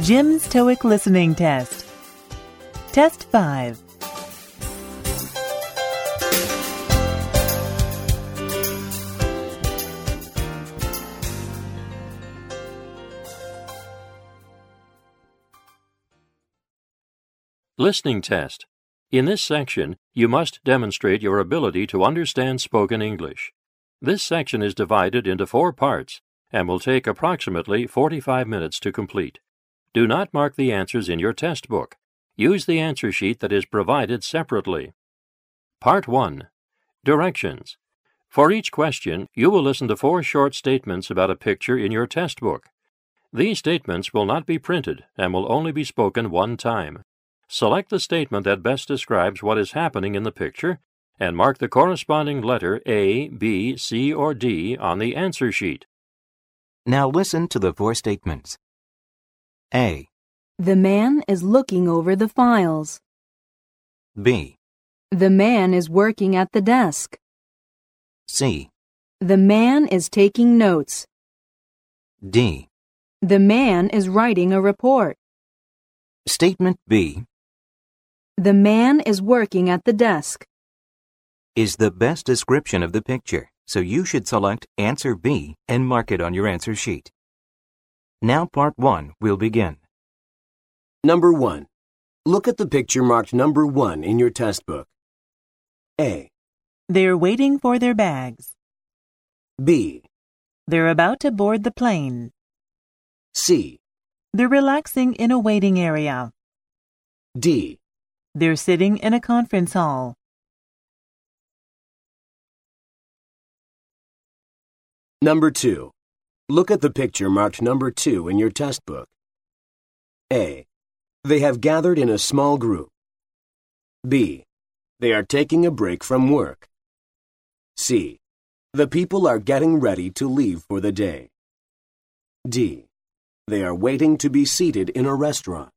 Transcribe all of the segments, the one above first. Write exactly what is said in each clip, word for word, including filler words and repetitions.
Jim's TOEIC Listening Test. Test five. Listening Test. In this section, you must demonstrate your ability to understand spoken English. This section is divided into four parts and will take approximately forty-five minutes to complete. Do not mark the answers in your test book. Use the answer sheet that is provided separately. Part one. Directions. For each question, you will listen to four short statements about a picture in your test book. These statements will not be printed and will only be spoken one time. Select the statement that best describes what is happening in the picture and mark the corresponding letter A, B, C, or D on the answer sheet. Now listen to the four statements. A. The man is looking over the files. B. The man is working at the desk. C. The man is taking notes. D. The man is writing a report. Statement B. The man is working at the desk. Is the best description of the picture, so you should select answer B and mark it on your answer sheet. Now part one will begin. Number one. Look at the picture marked number one in your test book. A. They're waiting for their bags. B. They're about to board the plane. C. They're relaxing in a waiting area. D. They're sitting in a conference hall. Number two. Look at the picture marked number two in your test book. A. They have gathered in a small group. B. They are taking a break from work. C. The people are getting ready to leave for the day. D. They are waiting to be seated in a restaurant.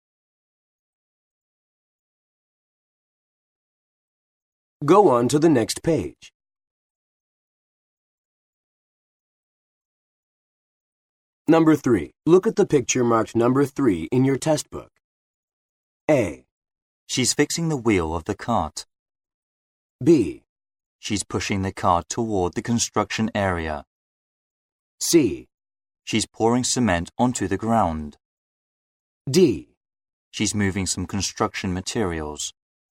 Go on to the next page. Number three. Look at the picture marked number three in your test book. A. She's fixing the wheel of the cart. B. She's pushing the cart toward the construction area. C. She's pouring cement onto the ground. D. She's moving some construction materials.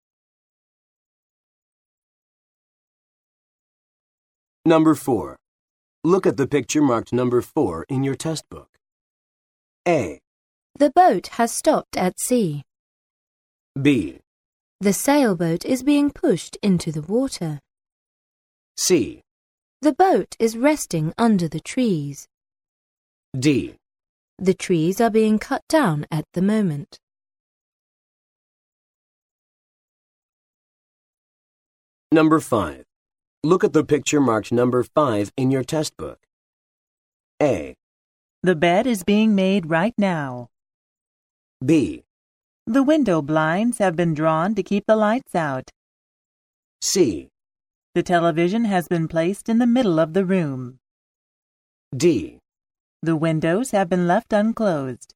Number four. Look at the picture marked number four in your test book. A. The boat has stopped at sea. B. The sailboat is being pushed into the water. C. The boat is resting under the trees. D. The trees are being cut down at the moment. Number five. Look at the picture marked number five in your test book. A. The bed is being made right now. B. The window blinds have been drawn to keep the lights out. C. The television has been placed in the middle of the room. D. The windows have been left unclosed.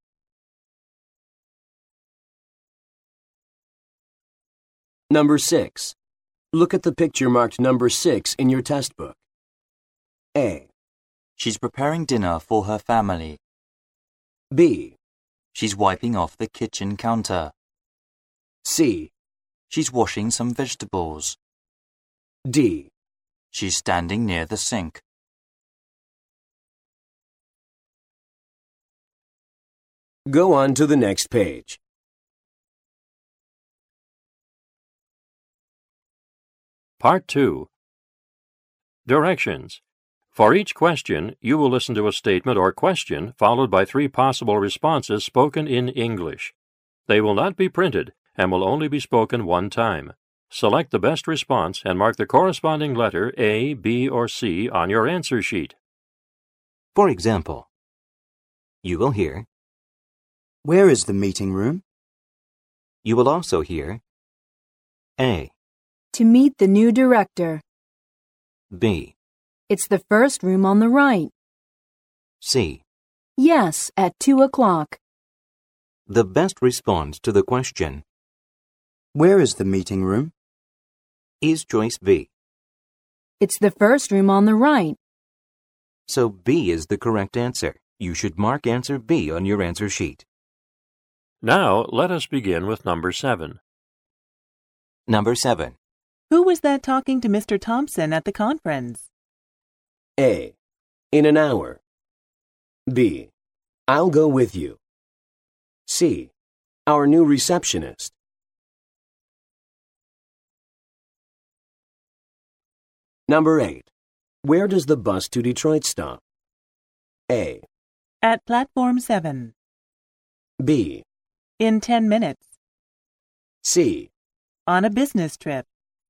Number six. Look at the picture marked number six in your test book. A. She's preparing dinner for her family. B. She's wiping off the kitchen counter. C. She's washing some vegetables. D. She's standing near the sink. Go on to the next page. Part two. Directions. For each question, you will listen to a statement or question followed by three possible responses spoken in English. They will not be printed and will only be spoken one time. Select the best response and mark the corresponding letter A, B, or C on your answer sheet. For example, you will hear, Where is the meeting room? you will also hear, A. To meet the new director. B. It's the first room on the right. C. Yes, at two o'clock. the best response to the question. Where is the meeting room? Is choice B. It's the first room on the right. So B is the correct answer. You should mark answer B on your answer sheet. Now, let us begin with number seven. Number seven. Who was that talking to Mister Thompson at the conference? A. In an hour. B. I'll go with you. C. Our new receptionist. Number eight. Where does the bus to Detroit stop? A. At platform seven. B. In ten minutes. C. On a business trip.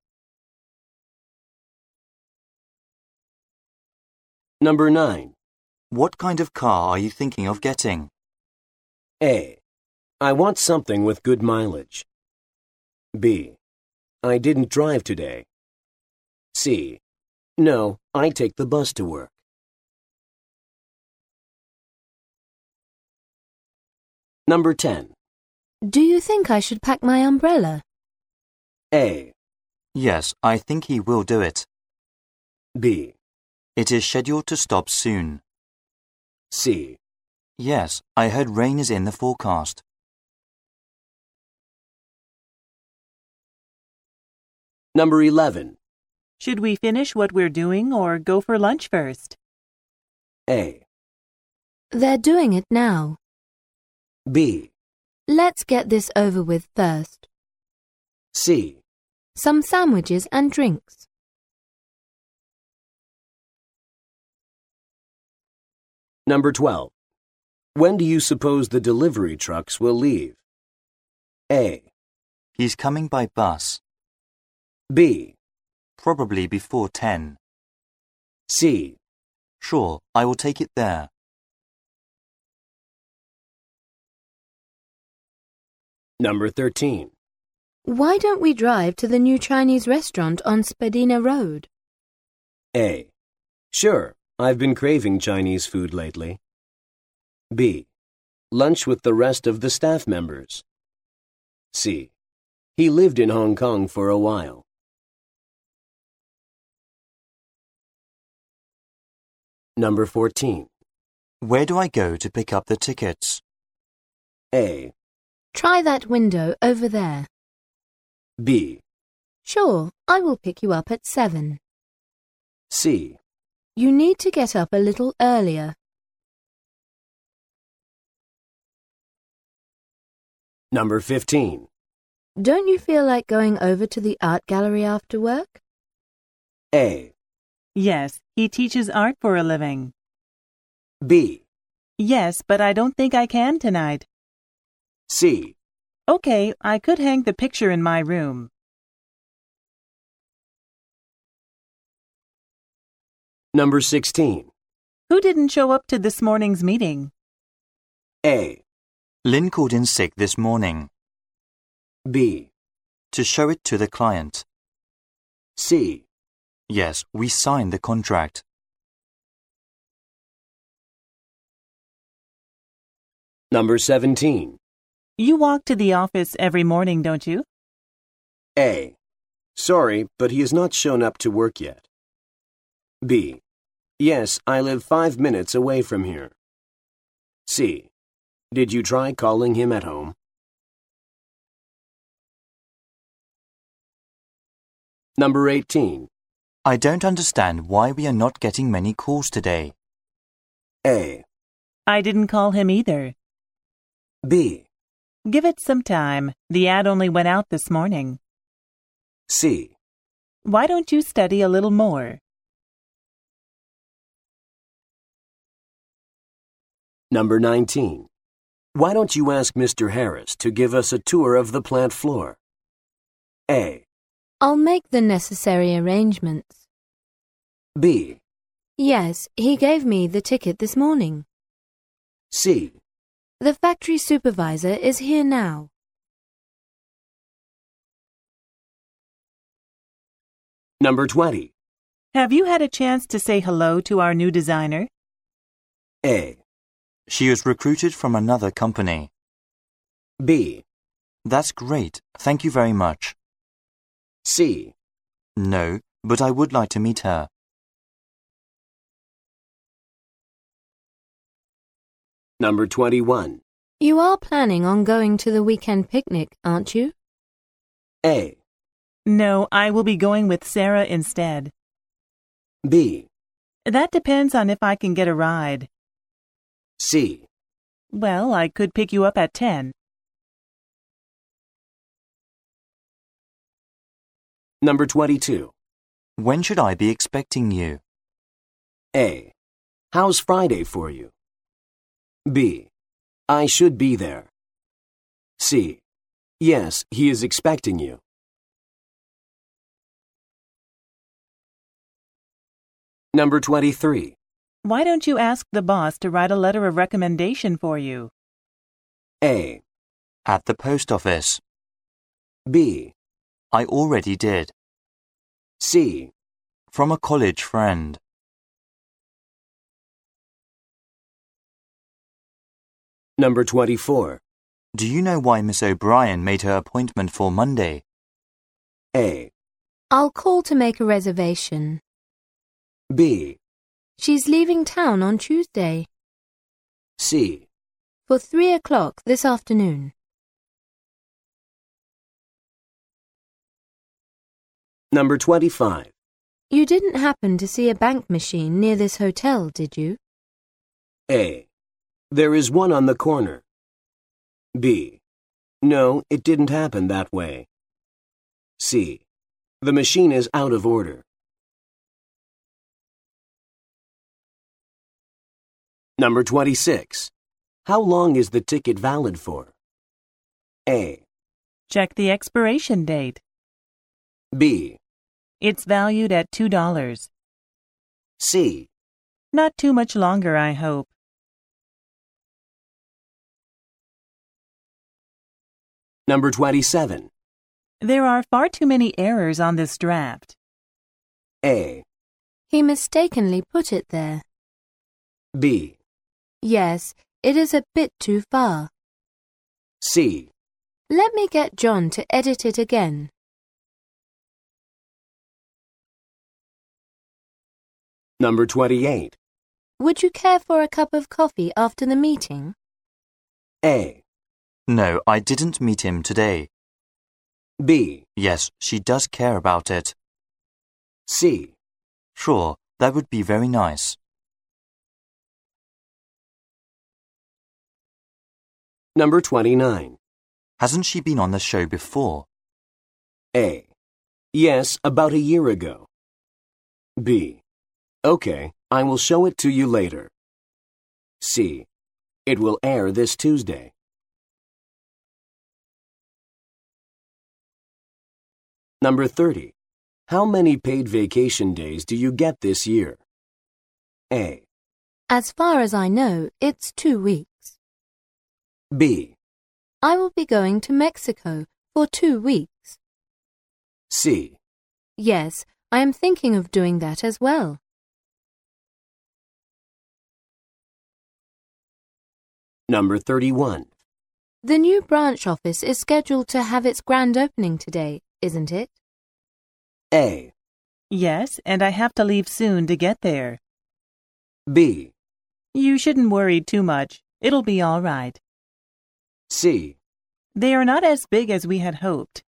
Number nine. What kind of car are you thinking of getting? A. I want something with good mileage. B. I didn't drive today. C. No, I take the bus to work. Number ten. Do you think I should pack my umbrella? A. Yes, I think he will do it. B. It is scheduled to stop soon. C. Yes, I heard rain is in the forecast. Number eleven. Should we finish what we're doing or go for lunch first? A. They're doing it now. B. Let's get this over with first. C. Some sandwiches and drinks. Number twelve. When do you suppose the delivery trucks will leave? A. He's coming by bus. B. Probably before ten. C. Sure, I will take it there. Number thirteen. Why don't we drive to the new Chinese restaurant on Spadina Road? A. Sure, I've been craving Chinese food lately. B. Lunch with the rest of the staff members. C. He lived in Hong Kong for a while. Number fourteen. Where do I go to pick up the tickets? A. Try that window over there. B. Sure, I will pick you up at seven. C. You need to get up a little earlier. Number fifteen. Don't you feel like going over to the art gallery after work? A. Yes, he teaches art for a living. B. Yes, but I don't think I can tonight. C. Okay, I could hang the picture in my room. Number sixteen. Who didn't show up to this morning's meeting? A. Lynn called in sick this morning. B. To show it to the client. C. Yes, we signed the contract. Number seventeen. You walk to the office every morning, don't you? A. Sorry, but he has not shown up to work yet. B. Yes, I live five minutes away from here. C. Did you try calling him at home? Number eighteen. I don't understand why we are not getting many calls today. A. I didn't call him either. B. Give it some time. The ad only went out this morning. C. Why don't you study a little more? Number nineteen. Why don't you ask Mister Harris to give us a tour of the plant floor? A. I'll make the necessary arrangements. B. Yes, he gave me the ticket this morning. C. The factory supervisor is here now. Number twenty. Have you had a chance to say hello to our new designer? A. She was recruited from another company. B. That's great. Thank you very much. C. No, but I would like to meet her. Number twenty-one. You are planning on going to the weekend picnic, aren't you? A. No, I will be going with Sarah instead. B. That depends on if I can get a ride. C. Well, I could pick you up at ten. Number twenty-two. When should I be expecting you? A. How's Friday for you? B. I should be there. C. Yes, he is expecting you. Number twenty-three. Why don't you ask the boss to write a letter of recommendation for you? A. At the post office. B. I already did. C. From a college friend. Number twenty-four. Do you know why Miss O'Brien made her appointment for Monday? A. I'll call to make a reservation. B. She's leaving town on Tuesday. C. For three o'clock this afternoon. Number twenty-five. You didn't happen to see a bank machine near this hotel, did you? A. There is one on the corner. B. No, it didn't happen that way. C. The machine is out of order. Number twenty-six. How long is the ticket valid for? A. Check the expiration date. B. It's valued at two dollars. C. Not too much longer, I hope. Number twenty-seven. There are far too many errors on this draft. A. He mistakenly put it there. B. Yes, it is a bit too far. C. Let me get John to edit it again. Number twenty-eight. Would you care for a cup of coffee after the meeting? A. No, I didn't meet him today. B. Yes, she does care about it. C. Sure, that would be very nice. Number twenty-nine. Hasn't she been on the show before? A. Yes, about a year ago. B. Okay, I will show it to you later. C. It will air this Tuesday. Number thirty. How many paid vacation days do you get this year? A. As far as I know, it's two weeks. B. I will be going to Mexico for two weeks. C. Yes, I am thinking of doing that as well. Number thirty-one. The new branch office is scheduled to have its grand opening today, isn't it? A. Yes, and I have to leave soon to get there. B. You shouldn't worry too much. It'll be all right. C. They are not as big as we had hoped.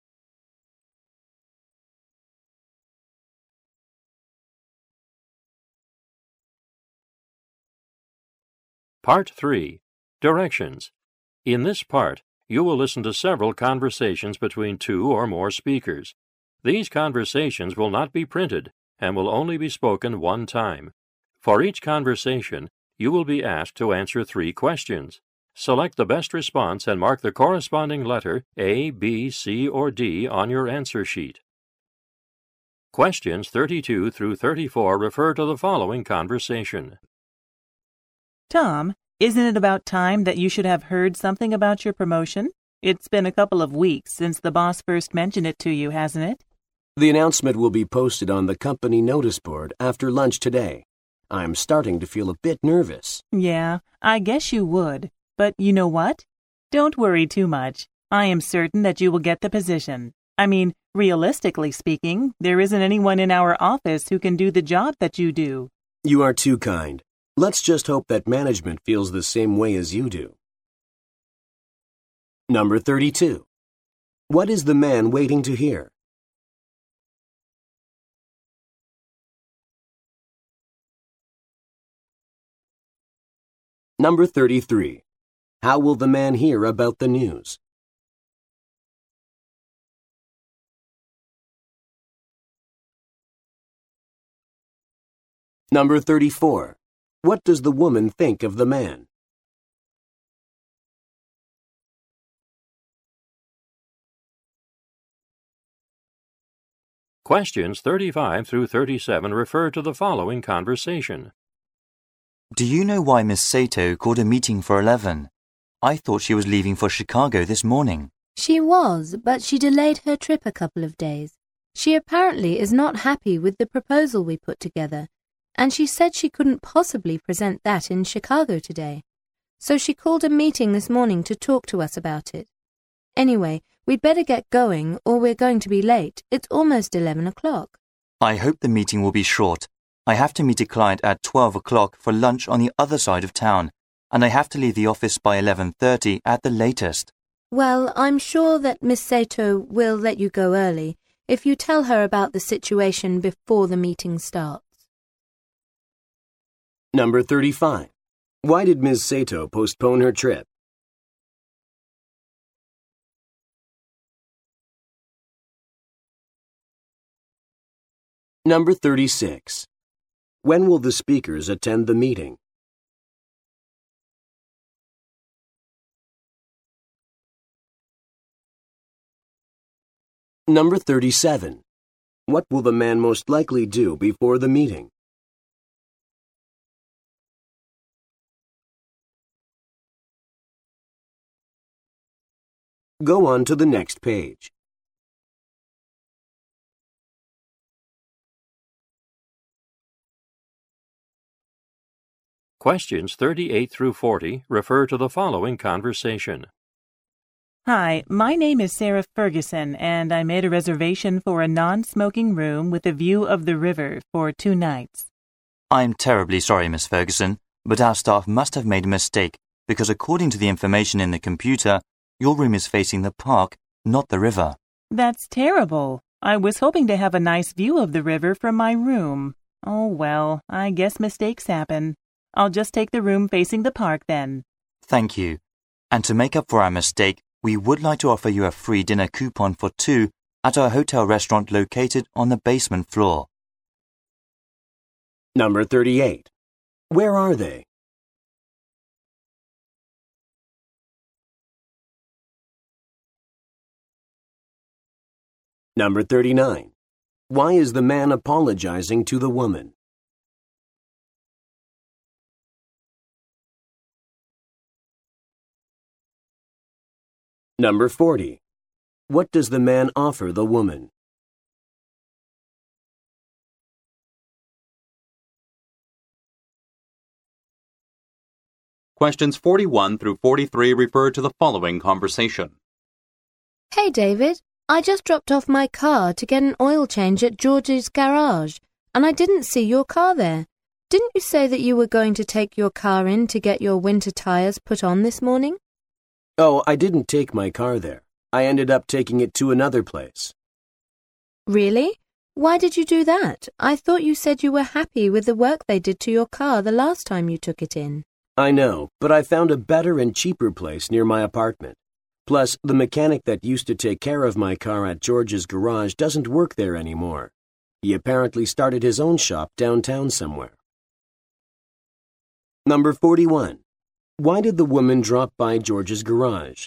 Part three. Directions. In this part, you will listen to several conversations between two or more speakers. These conversations will not be printed and will only be spoken one time. For each conversation, you will be asked to answer three questions. Select the best response and mark the corresponding letter A, B, C, or D on your answer sheet. Questions thirty-two through thirty-four refer to the following conversation. Tom, isn't it about time that you should have heard something about your promotion? It's been a couple of weeks since the boss first mentioned it to you, hasn't it? The announcement will be posted on the company notice board after lunch today. I'm starting to feel a bit nervous. Yeah, I guess you would. But you know what? Don't worry too much. I am certain that you will get the position. I mean, realistically speaking, there isn't anyone in our office who can do the job that you do. You are too kind. Let's just hope that management feels the same way as you do. Number thirty-two. What is the man waiting to hear? Number thirty-three. How will the man hear about the news? Number thirty-four. What does the woman think of the man? Questions thirty-five through thirty-seven refer to the following conversation. Do you know why Miss Sato called a meeting for eleven? I thought she was leaving for Chicago this morning. She was, but she delayed her trip a couple of days. She apparently is not happy with the proposal we put together, and she said she couldn't possibly present that in Chicago today. So she called a meeting this morning to talk to us about it. Anyway, we'd better get going or we're going to be late. It's almost eleven o'clock. I hope the meeting will be short. I have to meet a client at twelve o'clock for lunch on the other side of town, and I have to leave the office by eleven thirty at the latest. Well, I'm sure that Miss Sato will let you go early if you tell her about the situation before the meeting starts. Number thirty-five. Why did Miz Sato postpone her trip? Number thirty-six. When will the speakers attend the meeting? Number thirty-seven. What will the man most likely do before the meeting? Go on to the next page. Questions thirty-eight through forty refer to the following conversation. Hi, my name is Sarah Ferguson, and I made a reservation for a non-smoking room with a view of the river for two nights. I'm terribly sorry, Miss Ferguson, but our staff must have made a mistake because according to the information in the computer, your room is facing the park, not the river. That's terrible. I was hoping to have a nice view of the river from my room. Oh well, I guess mistakes happen. I'll just take the room facing the park then. Thank you. And to make up for our mistake, we would like to offer you a free dinner coupon for two at our hotel restaurant located on the basement floor. Number thirty-eight. Where are they? Number thirty-nine. Why is the man apologizing to the woman? Number forty. What does the man offer the woman? Questions forty-one through forty-three refer to the following conversation. Hey, David, I just dropped off my car to get an oil change at George's garage, and I didn't see your car there. Didn't you say that you were going to take your car in to get your winter tires put on this morning? Oh, I didn't take my car there. I ended up taking it to another place. Really? Why did you do that? I thought you said you were happy with the work they did to your car the last time you took it in. I know, but I found a better and cheaper place near my apartment. Plus, the mechanic that used to take care of my car at George's garage doesn't work there anymore. He apparently started his own shop downtown somewhere. Number forty-one. Why did the woman drop by George's garage?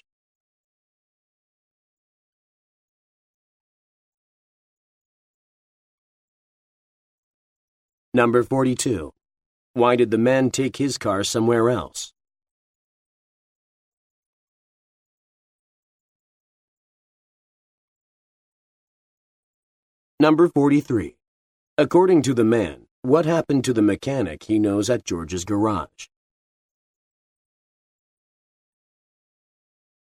Number forty-two. Why did the man take his car somewhere else? Number forty-three. According to the man, what happened to the mechanic he knows at George's garage?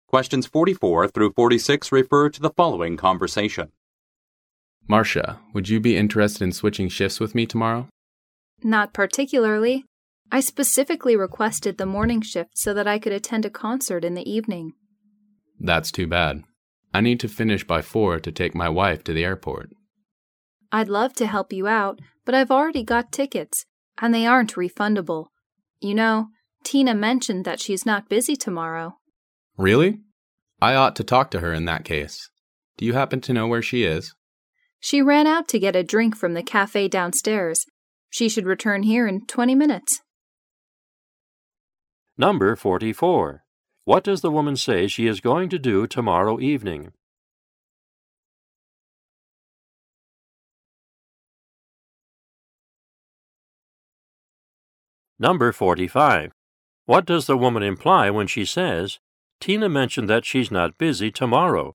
Questions forty-four through forty-six refer to the following conversation. Marcia, would you be interested in switching shifts with me tomorrow? Not particularly. I specifically requested the morning shift so that I could attend a concert in the evening. That's too bad. I need to finish by four to take my wife to the airport. I'd love to help you out, but I've already got tickets, and they aren't refundable. You know, Tina mentioned that she's not busy tomorrow. Really? I ought to talk to her in that case. Do you happen to know where she is? She ran out to get a drink from the cafe downstairs. She should return here in twenty minutes. Number forty-four. What does the woman say she is going to do tomorrow evening? Number forty-five. What does the woman imply when she says, Tina mentioned that she's not busy tomorrow?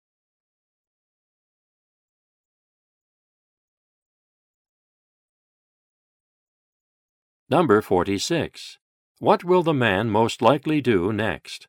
Number forty-six. What will the man most likely do next?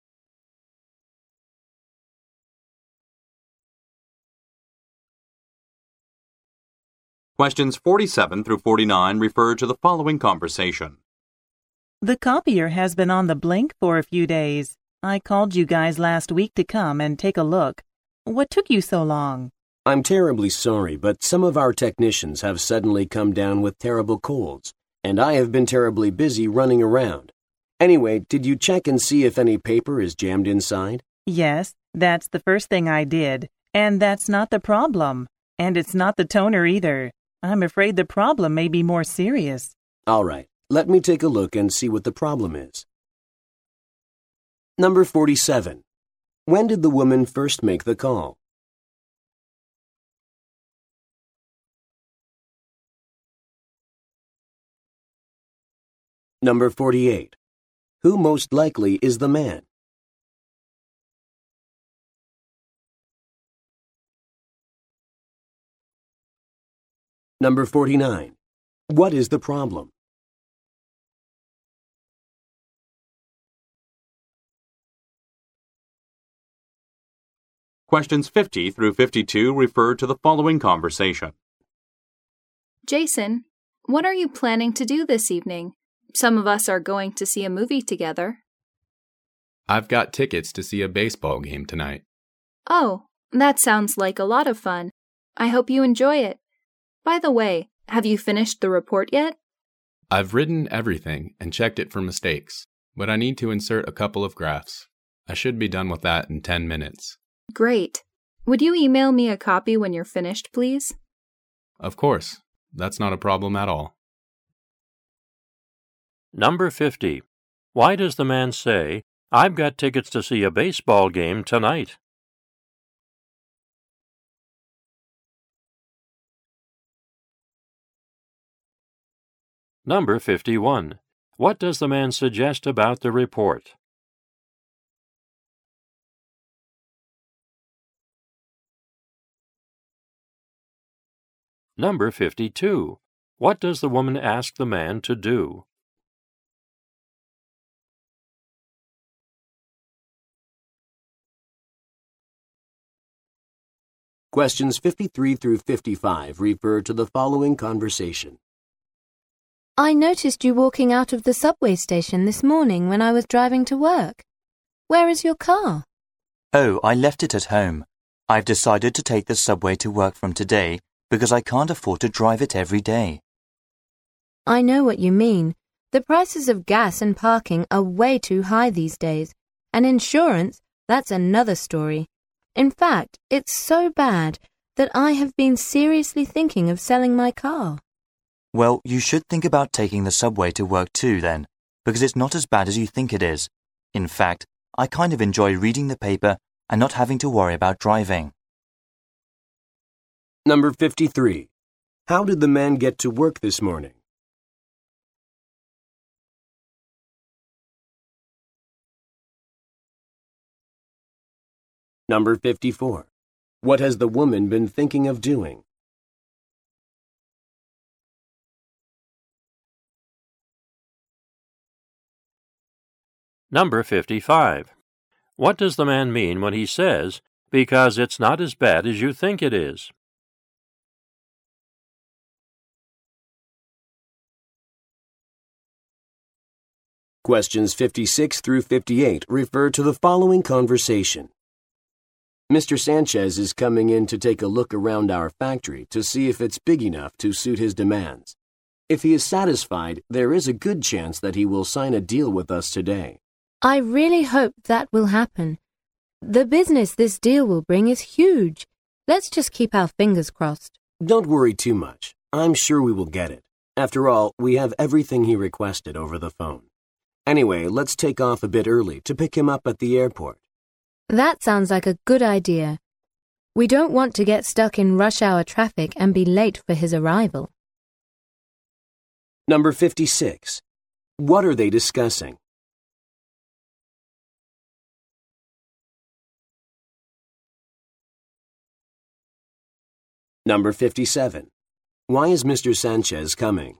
Questions forty-seven through forty-nine refer to the following conversation. The copier has been on the blink for a few days. I called you guys last week to come and take a look. What took you so long? I'm terribly sorry, but some of our technicians have suddenly come down with terrible colds, and I have been terribly busy running around. Anyway, did you check and see if any paper is jammed inside? Yes, that's the first thing I did. And that's not the problem. And it's not the toner either. I'm afraid the problem may be more serious. All right, let me take a look and see what the problem is. Number forty-seven. When did the woman first make the call? Number forty-eight. Who most likely is the man? Number forty-nine. What is the problem? Questions fifty through fifty-two refer to the following conversation. Jason, what are you planning to do this evening? Some of us are going to see a movie together. I've got tickets to see a baseball game tonight. Oh, that sounds like a lot of fun. I hope you enjoy it. By the way, have you finished the report yet? I've written everything and checked it for mistakes, but I need to insert a couple of graphs. I should be done with that in ten minutes. Great. Would you email me a copy when you're finished, please? Of course. That's not a problem at all. Number fifty. Why does the man say, I've got tickets to see a baseball game tonight? Number fifty-one. What does the man suggest about the report? Number fifty-two. What does the woman ask the man to do? Questions fifty-three through fifty-five refer to the following conversation. I noticed you walking out of the subway station this morning when I was driving to work. Where is your car? Oh, I left it at home. I've decided to take the subway to work from today because I can't afford to drive it every day. I know what you mean. The prices of gas and parking are way too high these days. And insurance, that's another story. In fact, it's so bad that I have been seriously thinking of selling my car. Well, you should think about taking the subway to work too then, because it's not as bad as you think it is. In fact, I kind of enjoy reading the paper and not having to worry about driving. Number fifty-three. How did the man get to work this morning? Number fifty-four. What has the woman been thinking of doing? Number fifty-five. What does the man mean when he says, because it's not as bad as you think it is? Questions fifty-six through fifty-eight refer to the following conversation. Mister Sanchez is coming in to take a look around our factory to see if it's big enough to suit his demands. If he is satisfied, there is a good chance that he will sign a deal with us today. I really hope that will happen. The business this deal will bring is huge. Let's just keep our fingers crossed. Don't worry too much. I'm sure we will get it. After all, we have everything he requested over the phone. Anyway, let's take off a bit early to pick him up at the airport. That sounds like a good idea. We don't want to get stuck in rush hour traffic and be late for his arrival. Number fifty-six. What are they discussing? Number fifty-seven. Why is Mister Sanchez coming?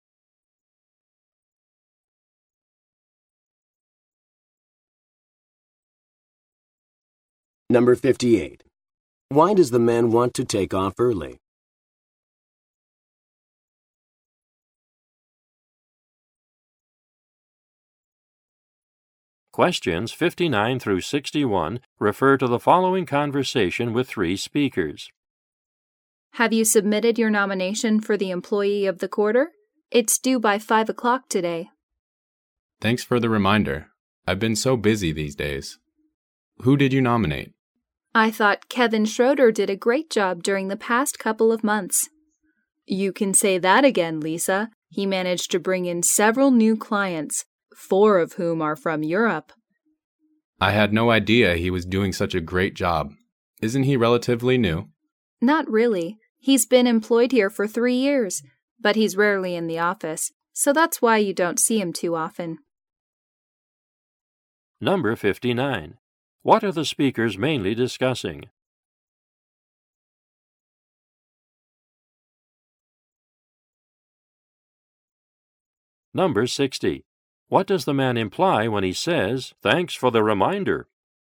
Number fifty-eight. Why does the man want to take off early? Questions fifty-nine through sixty-one refer to the following conversation with three speakers. Have you submitted your nomination for the Employee of the Quarter? It's due by five o'clock today. Thanks for the reminder. I've been so busy these days. Who did you nominate? I thought Kevin Schroeder did a great job during the past couple of months. You can say that again, Lisa. He managed to bring in several new clients, four of whom are from Europe. I had no idea he was doing such a great job. Isn't he relatively new? Not really. He's been employed here for three years, but he's rarely in the office, so that's why you don't see him too often. Number fifty-nine. What are the speakers mainly discussing? Number sixty. What does the man imply when he says, "Thanks for the reminder"?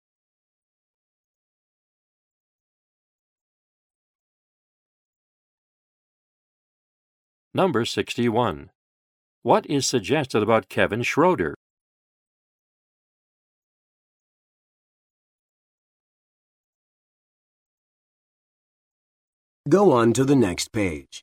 Number sixty-one. What is suggested about Kevin Schroeder? Go on to the next page.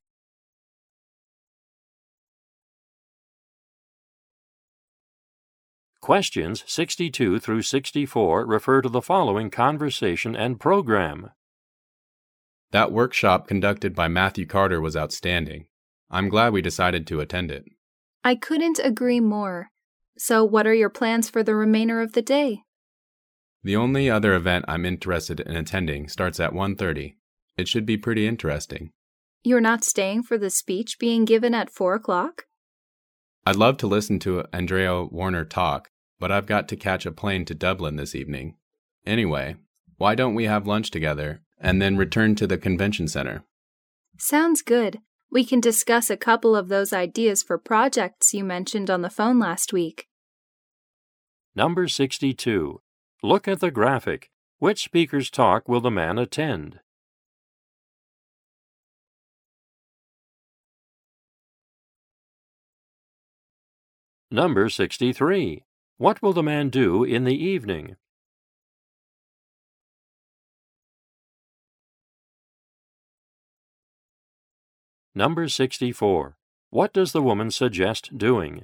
Questions sixty-two through sixty-four refer to the following conversation and program. That workshop conducted by Matthew Carter was outstanding. I'm glad we decided to attend it. I couldn't agree more. So what are your plans for the remainder of the day? The only other event I'm interested in attending starts at one thirty. It should be pretty interesting. You're not staying for the speech being given at four o'clock? I'd love to listen to Andrea Warner talk, but I've got to catch a plane to Dublin this evening. Anyway, why don't we have lunch together and then return to the convention center? Sounds good. We can discuss a couple of those ideas for projects you mentioned on the phone last week. Number sixty-two. Look at the graphic. Which speaker's talk will the man attend? Number sixty-three. What will the man do in the evening? Number sixty-four. What does the woman suggest doing?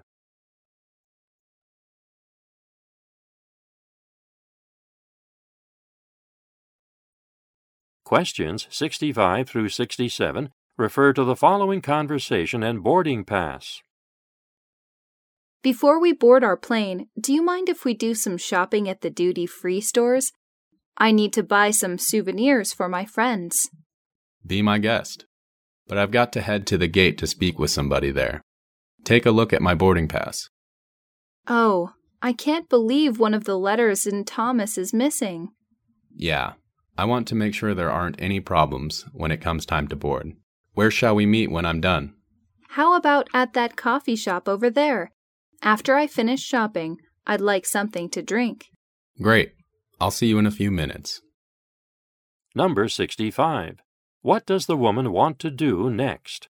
Questions sixty-five through sixty-seven refer to the following conversation and boarding pass. Before we board our plane, do you mind if we do some shopping at the duty-free stores? I need to buy some souvenirs for my friends. Be my guest. But I've got to head to the gate to speak with somebody there. Take a look at my boarding pass. Oh, I can't believe one of the letters in Thomas is missing. Yeah, I want to make sure there aren't any problems when it comes time to board. Where shall we meet when I'm done? How about at that coffee shop over there? After I finish shopping, I'd like something to drink. Great. I'll see you in a few minutes. Number sixty-five. What does the woman want to do next?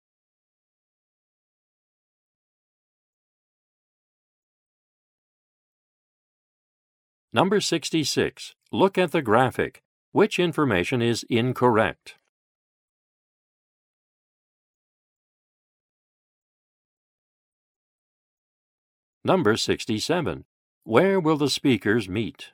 Number sixty-six. Look at the graphic. Which information is incorrect? Number sixty-seven. Where will the speakers meet?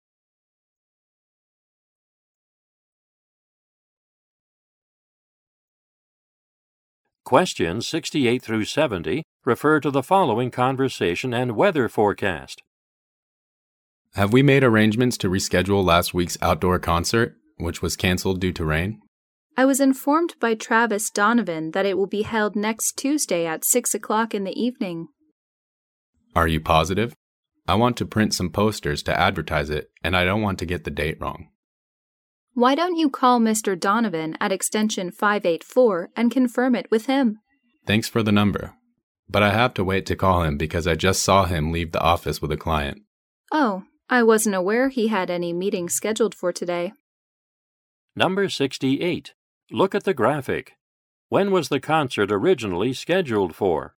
Questions sixty-eight through seventy refer to the following conversation and weather forecast. Have we made arrangements to reschedule last week's outdoor concert, which was canceled due to rain? I was informed by Travis Donovan that it will be held next Tuesday at six o'clock in the evening. Are you positive? I want to print some posters to advertise it, and I don't want to get the date wrong. Why don't you call Mister Donovan at extension five eight four and confirm it with him? Thanks for the number. But I have to wait to call him because I just saw him leave the office with a client. Oh, I wasn't aware he had any meetings scheduled for today. Number sixty-eight. Look at the graphic. When was the concert originally scheduled for?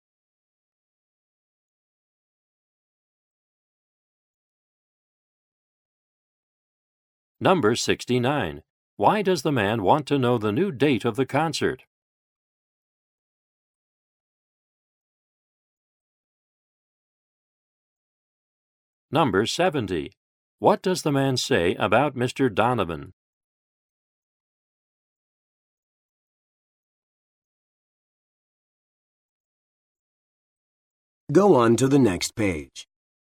Number sixty-nine. Why does the man want to know the new date of the concert? Number seventy. What does the man say about Mister Donovan? Go on to the next page.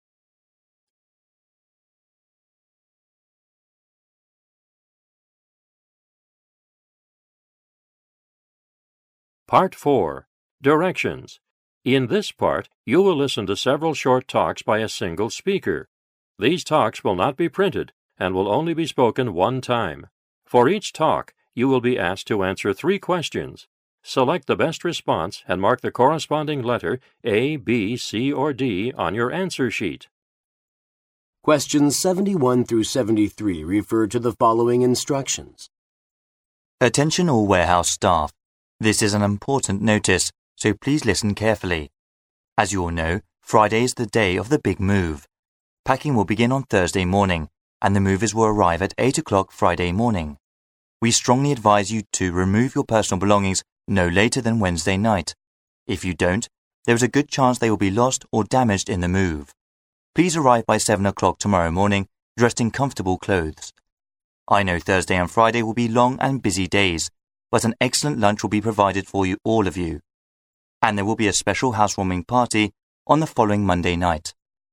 Part four. Directions. In this part, you will listen to several short talks by a single speaker. These talks will not be printed and will only be spoken one time. For each talk, you will be asked to answer three questions. Select the best response and mark the corresponding letter A, B, C, or D on your answer sheet. Questions seventy-one through seventy-three refer to the following instructions. Attention all warehouse staff. This is an important notice, so please listen carefully. As you all know, Friday is the day of the big move. Packing will begin on Thursday morning, and the movers will arrive at eight o'clock Friday morning. We strongly advise you to remove your personal belongings no later than Wednesday night. If you don't, there is a good chance they will be lost or damaged in the move. Please arrive by seven o'clock tomorrow morning, dressed in comfortable clothes. I know Thursday and Friday will be long and busy days, but an excellent lunch will be provided for you, all of you. And there will be a special housewarming party on the following Monday night.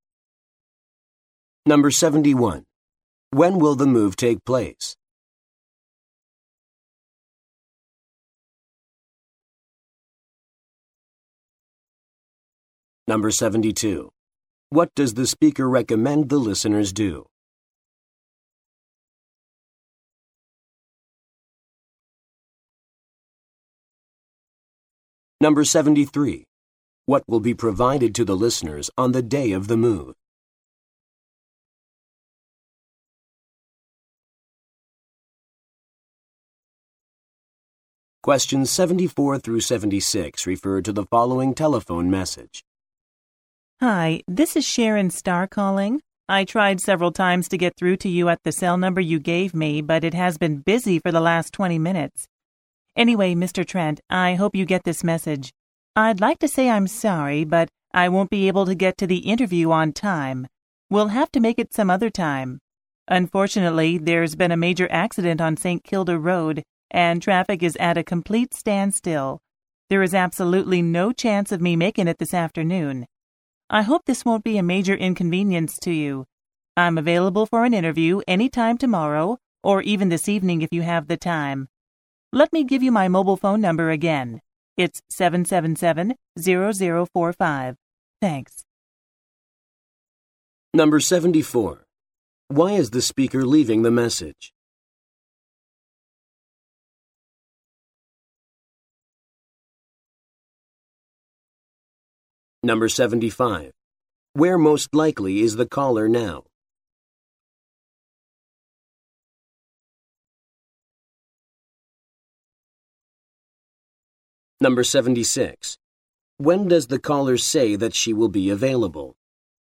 Number seventy-one. When will the move take place? Number seventy-two. What does the speaker recommend the listeners do? Number seventy-three. What will be provided to the listeners on the day of the move? Questions seventy-four through seventy-six refer to the following telephone message. Hi, this is Sharon Starr calling. I tried several times to get through to you at the cell number you gave me, but it has been busy for the last twenty minutes. Anyway, Mister Trent, I hope you get this message. I'd like to say I'm sorry, but I won't be able to get to the interview on time. We'll have to make it some other time. Unfortunately, there's been a major accident on Saint Kilda Road, and traffic is at a complete standstill. There is absolutely no chance of me making it this afternoon. I hope this won't be a major inconvenience to you. I'm available for an interview any time tomorrow, or even this evening if you have the time. Let me give you my mobile phone number again. It's seven seven seven, zero zero four five. Thanks. Number seventy-four. Why is the speaker leaving the message? Number seventy-five. Where most likely is the caller now? Number seventy-six. When does the caller say that she will be available?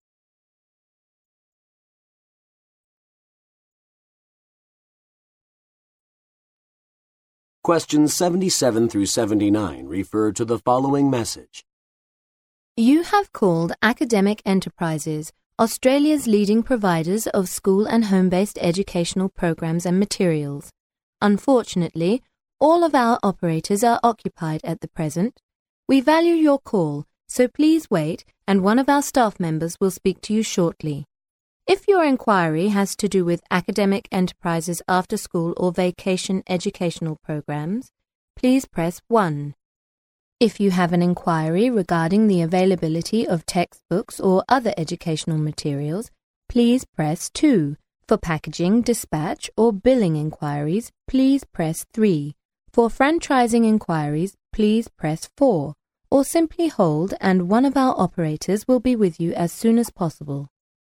Questions seventy-seven through seventy-nine refer to the following message. You have called Academic Enterprises, Australia's leading providers of school and home-based educational programs and materials. Unfortunately, all of our operators are occupied at the present. We value your call, so please wait and one of our staff members will speak to you shortly. If your inquiry has to do with Academic Enterprises after-school or vacation educational programs, please press one. If you have an inquiry regarding the availability of textbooks or other educational materials, please press two. For packaging, dispatch, or billing inquiries, please press three. For franchising inquiries, please press four. Or simply hold and one of our operators will be with you as soon as possible.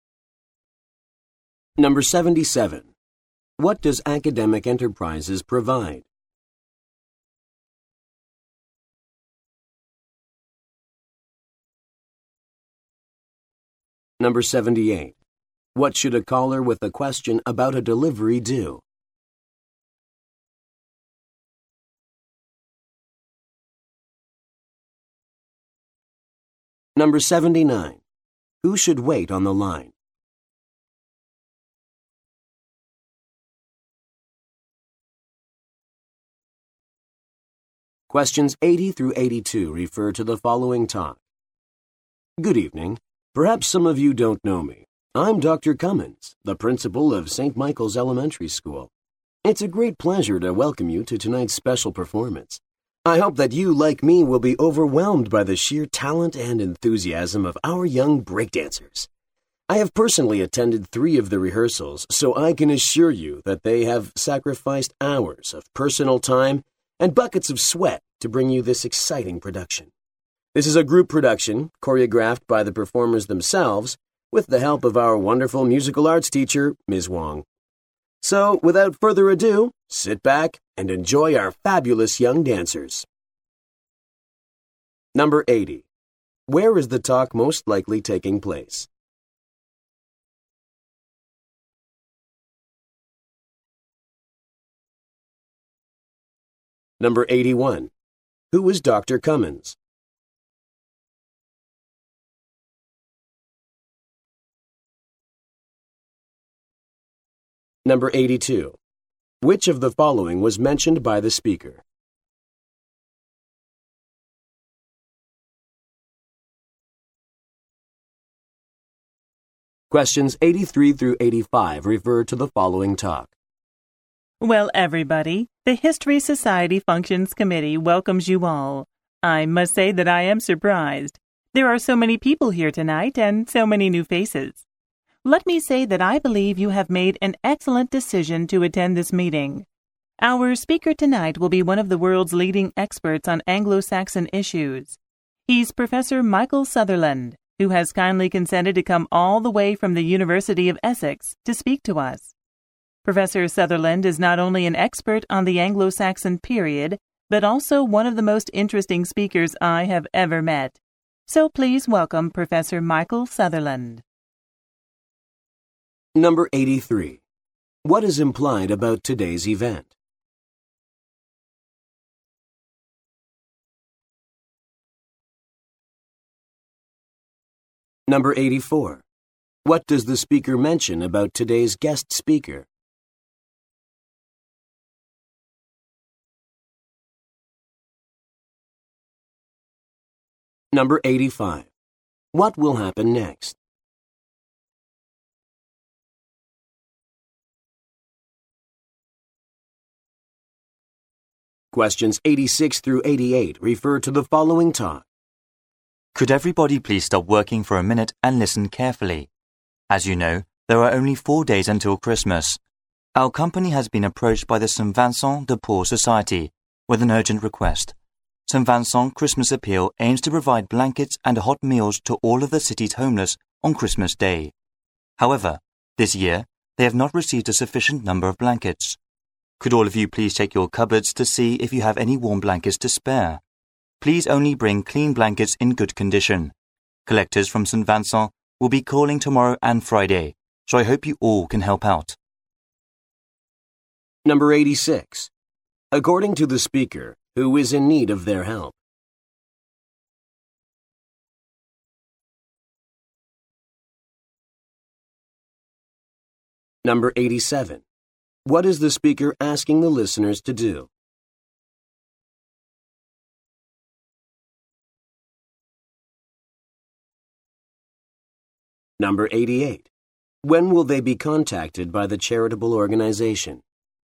Number seventy-seven. What does Academic Enterprises provide? Number seventy-eight. What should a caller with a question about a delivery do? Number seventy-nine. Who should wait on the line? Questions eighty through eighty-two refer to the following talk. Good evening. Perhaps some of you don't know me. I'm Doctor Cummins, the principal of Saint Michael's Elementary School. It's a great pleasure to welcome you to tonight's special performance. I hope that you, like me, will be overwhelmed by the sheer talent and enthusiasm of our young breakdancers. I have personally attended three of the rehearsals, so I can assure you that they have sacrificed hours of personal time and buckets of sweat to bring you this exciting production. This is a group production, choreographed by the performers themselves, with the help of our wonderful musical arts teacher, Miz Wong. So, without further ado, sit back and enjoy our fabulous young dancers. Number eighty. Where is the talk most likely taking place? Number eighty-one. Who is Doctor Cummins? Number eighty-two. Which of the following was mentioned by the speaker? Questions eighty-three through eighty-five refer to the following talk. Well, everybody, the History Society Functions Committee welcomes you all. I must say that I am surprised. There are so many people here tonight and so many new faces. Let me say that I believe you have made an excellent decision to attend this meeting. Our speaker tonight will be one of the world's leading experts on Anglo-Saxon issues. He's Professor Michael Sutherland, who has kindly consented to come all the way from the University of Essex to speak to us. Professor Sutherland is not only an expert on the Anglo-Saxon period, but also one of the most interesting speakers I have ever met. So please welcome Professor Michael Sutherland. Number eighty-three. What is implied about today's event? Number eighty-four. What does the speaker mention about today's guest speaker? Number eighty-five. What will happen next? Questions eighty-six through eighty-eight refer to the following talk. Could everybody please stop working for a minute and listen carefully? As you know, there are only four days until Christmas. Our company has been approached by the Saint Vincent de Paul Society with an urgent request. Saint Vincent Christmas Appeal aims to provide blankets and hot meals to all of the city's homeless on Christmas Day. However, this year, they have not received a sufficient number of blankets. Could all of you please check your cupboards to see if you have any warm blankets to spare? Please only bring clean blankets in good condition. Collectors from Saint Vincent will be calling tomorrow and Friday, so I hope you all can help out. Number eighty-six. According to the speaker, who is in need of their help? Number eighty-seven. What is the speaker asking the listeners to do? Number eighty-eight. When will they be contacted by the charitable organization?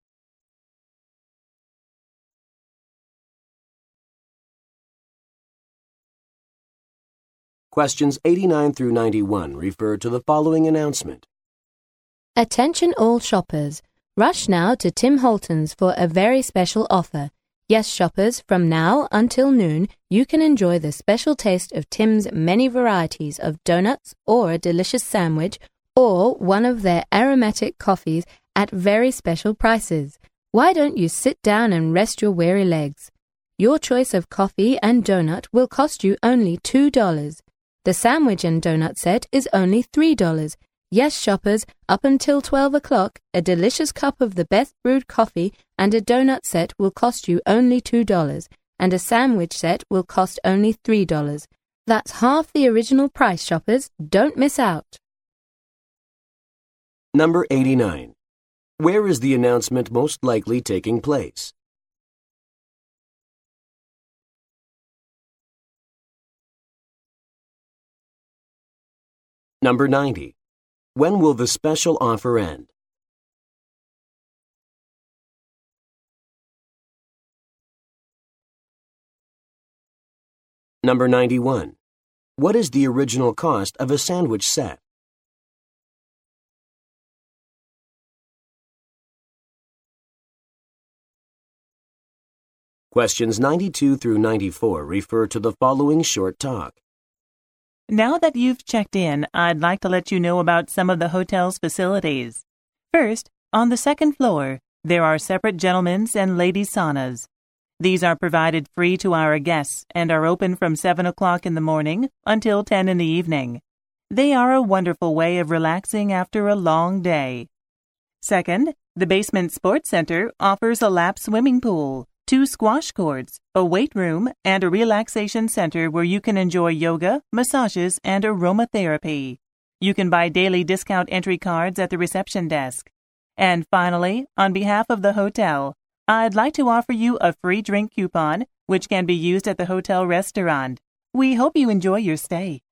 Questions eighty-nine through ninety-one refer to the following announcement. Attention all shoppers. Rush now to Tim Hortons for a very special offer. Yes, shoppers, from now until noon, you can enjoy the special taste of Tim's many varieties of donuts or a delicious sandwich or one of their aromatic coffees at very special prices. Why don't you sit down and rest your weary legs? Your choice of coffee and donut will cost you only two dollars. The sandwich and donut set is only three dollars. Yes, shoppers, up until twelve o'clock, a delicious cup of the best brewed coffee and a donut set will cost you only two dollars, and a sandwich set will cost only three dollars. That's half the original price, shoppers. Don't miss out. Number eighty-nine. Where is the announcement most likely taking place? Number ninety. When will the special offer end? Number ninety-one. What is the original cost of a sandwich set? Questions ninety-two through ninety-four refer to the following short talk. Now that you've checked in, I'd like to let you know about some of the hotel's facilities. First, on the second floor, there are separate gentlemen's and ladies' saunas. These are provided free to our guests and are open from seven o'clock in the morning until ten in the evening. They are a wonderful way of relaxing after a long day. Second, the Basement Sports Center offers a lap swimming pool, two squash courts, a weight room, and a relaxation center where you can enjoy yoga, massages, and aromatherapy. You can buy daily discount entry cards at the reception desk. And finally, on behalf of the hotel, I'd like to offer you a free drink coupon, which can be used at the hotel restaurant. We hope you enjoy your stay.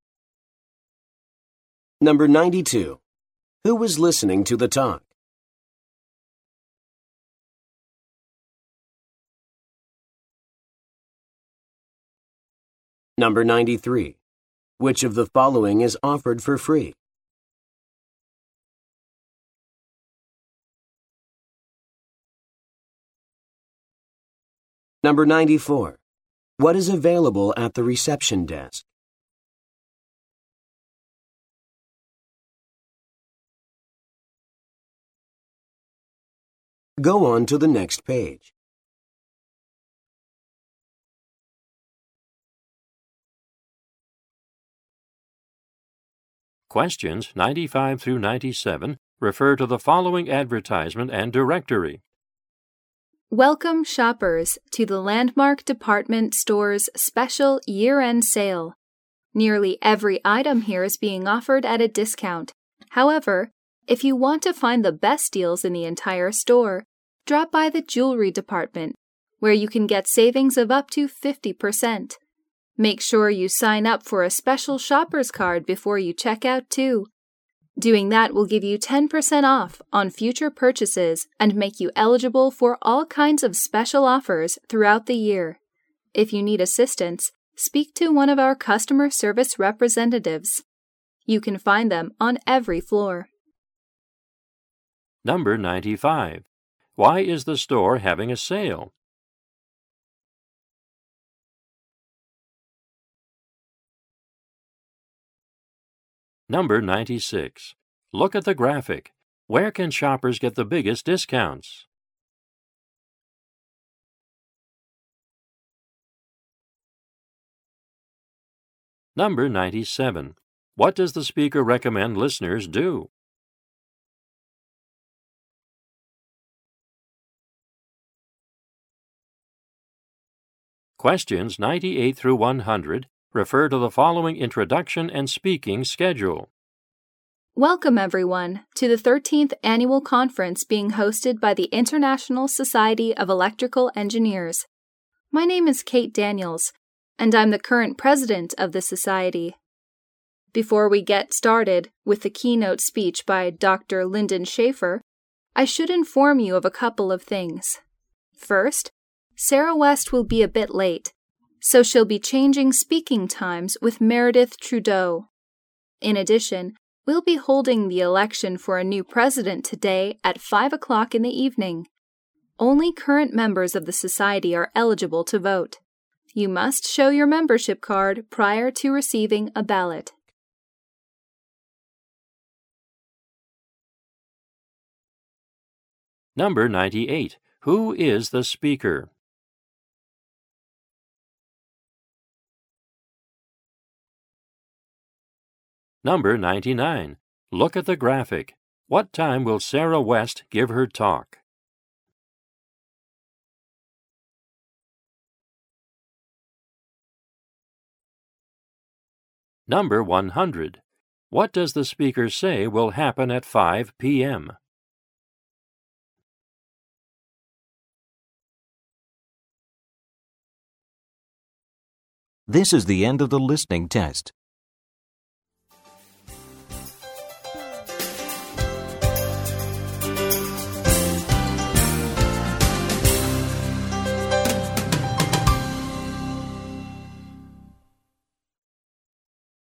Number ninety-two. Who was listening to the talk? Number ninety-three. Which of the following is offered for free? Number ninety-four. What is available at the reception desk? Go on to the next page. Questions ninety-five through ninety-seven refer to the following advertisement and directory. Welcome, shoppers, to the Landmark Department Store's special year-end sale. Nearly every item here is being offered at a discount. However, if you want to find the best deals in the entire store, drop by the jewelry department, where you can get savings of up to fifty percent. Make sure you sign up for a special shopper's card before you check out, too. Doing that will give you ten percent off on future purchases and make you eligible for all kinds of special offers throughout the year. If you need assistance, speak to one of our customer service representatives. You can find them on every floor. Number ninety-five. Why is the store having a sale? Number ninety-six. Look at the graphic. Where can shoppers get the biggest discounts? Number ninety-seven. What does the speaker recommend listeners do? Questions ninety-eight through one hundred refer to the following introduction and speaking schedule. Welcome, everyone, to the thirteenth Annual Conference being hosted by the International Society of Electrical Engineers. My name is Kate Daniels, and I'm the current president of the Society. Before we get started with the keynote speech by Doctor Lyndon Schaefer, I should inform you of a couple of things. First, Sarah West will be a bit late, so she'll be changing speaking times with Meredith Trudeau. In addition, we'll be holding the election for a new president today at five o'clock in the evening. Only current members of the Society are eligible to vote. You must show your membership card prior to receiving a ballot. Number ninety-eight. Who is the speaker? Number ninety-nine. Look at the graphic. What time will Sarah West give her talk? Number one hundred. What does the speaker say will happen at five p m? This is the end of the listening test.